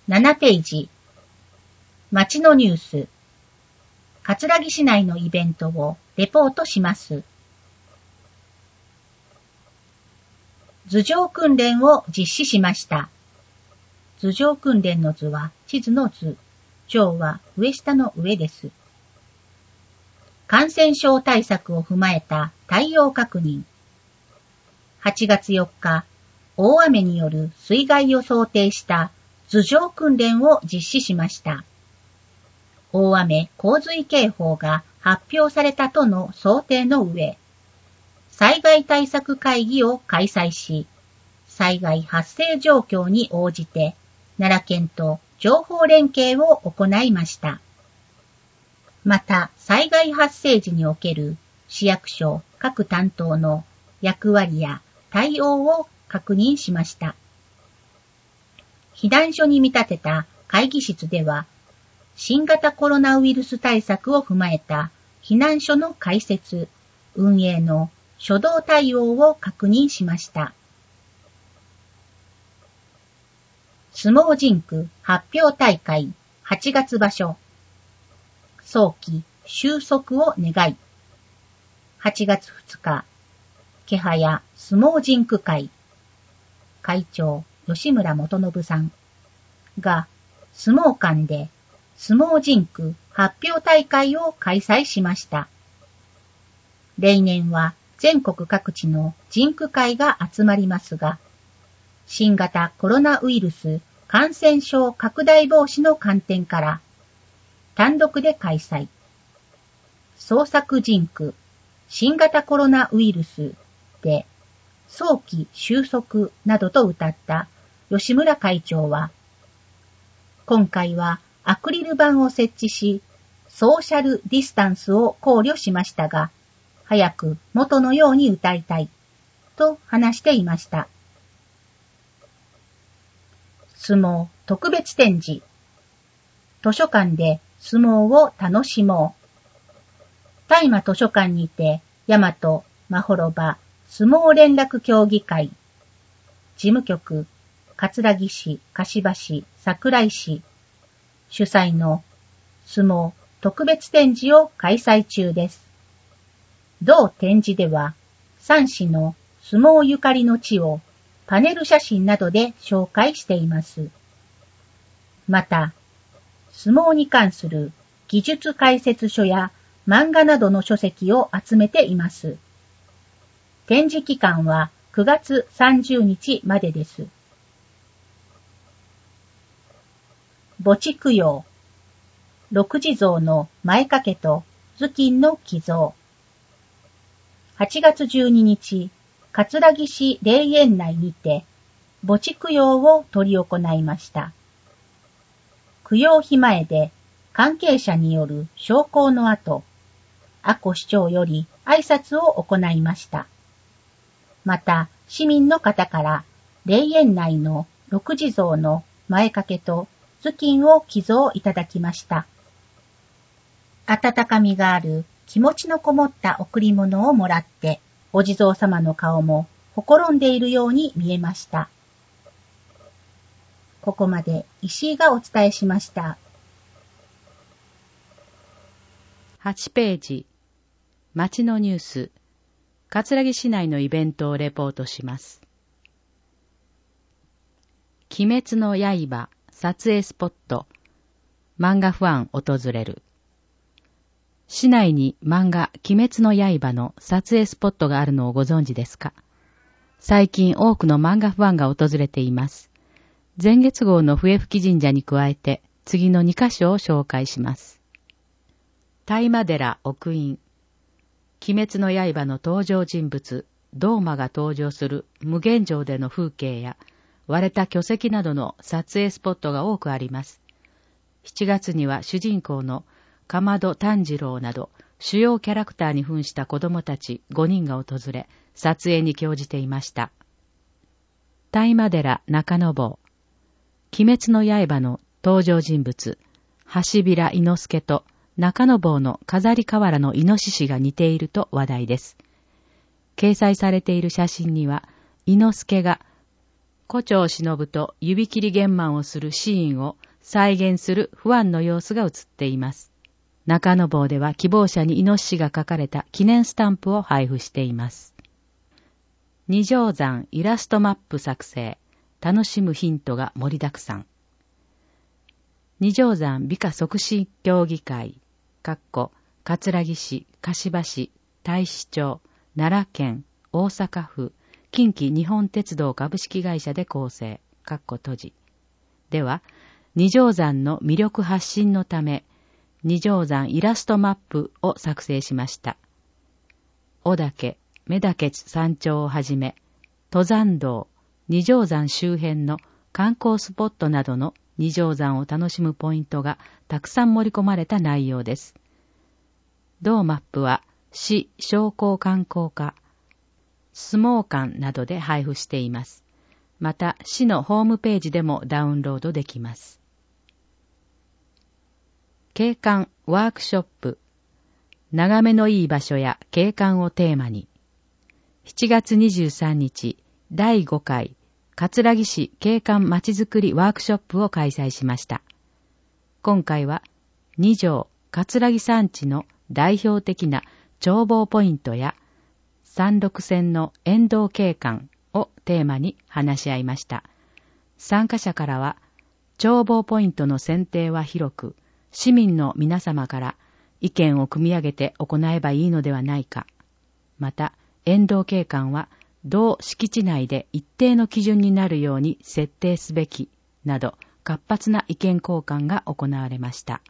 7ページ。町のニュース。葛城市内のイベントをレポートします。図上訓練を実施しました。図上訓練の図は地図の図。上は上下の上です。感染症対策を踏まえた対応確認。8月4日、大雨による水害を想定した図上訓練を実施しました。大雨洪水警報が発表されたとの想定の上、災害対策会議を開催し、災害発生状況に応じて奈良県と情報連携を行いました。また、災害発生時における市役所各担当の役割や対応を確認しました。避難所に見立てた会議室では、新型コロナウイルス対策を踏まえた避難所の開設、運営の初動対応を確認しました。相撲甚句発表大会8月場所。早期収束を願い。8月2日、気早相撲甚句会。会長、吉村元信さんが、相撲館で相撲甚句発表大会を開催しました。例年は全国各地の甚句会が集まりますが、新型コロナウイルス感染症拡大防止の観点から、単独で開催。創作甚句、新型コロナウイルスで、早期収束などと歌った吉村会長は、今回はアクリル板を設置し、ソーシャルディスタンスを考慮しましたが、早く元のように歌いたい、と話していました。相撲特別展示。図書館で相撲を楽しもう。大間図書館にて、大和まほろば相撲連絡協議会。事務局、葛城市、柏市、桜井市。主催の相撲特別展示を開催中です。同展示では、3市の相撲ゆかりの地をパネル写真などで紹介しています。また、相撲に関する技術解説書や漫画などの書籍を集めています。展示期間は9月30日までです。墓地供養。六地蔵の前掛けと頭巾の寄贈。8月12日、葛城市霊園内にて墓地供養を執り行いました。供養碑前で関係者による焼香の後、阿古市長より挨拶を行いました。また、市民の方から霊園内の六地蔵の前掛けと頭巾を寄贈いただきました。温かみがある気持ちのこもった贈り物をもらって、お地蔵様の顔もほころんでいるように見えました。ここまで石井がお伝えしました。 8ページ。町のニュース。葛城市内のイベントをレポートします。鬼滅の刃撮影スポット。漫画ファン訪れる。市内に漫画鬼滅の刃の撮影スポットがあるのをご存知ですか？最近多くの漫画ファンが訪れています。前月号の笛吹神社に加えて次の2カ所を紹介します。大間寺奥院。鬼滅の刃の登場人物、道馬が登場する無限城での風景や割れた巨石などの撮影スポットが多くあります。7月には主人公のかまど炭治郎など主要キャラクターに扮した子供たち5人が訪れ、撮影に興じていました。大間寺中野坊。鬼滅の刃の登場人物、橋平伊之助と中野坊の飾り瓦のイノシシが似ていると話題です。掲載されている写真には、伊之助が胡蝶忍と指切り玄満をするシーンを再現する不安の様子が映っています。中野坊では希望者にイノシシが描かれた記念スタンプを配布しています。二条山イラストマップ作成。楽しむヒントが盛りだくさん。二条山美化促進協議会、葛城市、柏市、太子町、奈良県、大阪府、近畿日本鉄道株式会社で構成、閉じ。では、二条山の魅力発信のため、二条山イラストマップを作成しました。小岳、目岳山頂をはじめ、登山道、二条山周辺の観光スポットなどの二条山を楽しむポイントがたくさん盛り込まれた内容です。同マップは市商工観光課、相撲館などで配布しています。また市のホームページでもダウンロードできます。景観ワークショップ、眺めのいい場所や景観をテーマに、7月23日第5回葛城市景観まちづくりワークショップを開催しました。今回は二条葛城山地の代表的な眺望ポイントや山麓線の沿道景観をテーマに話し合いました。参加者からは眺望ポイントの選定は広く、市民の皆様から意見を組み上げて行えばいいのではないか。また沿道景観は同敷地内で一定の基準になるように設定すべきなど活発な意見交換が行われました。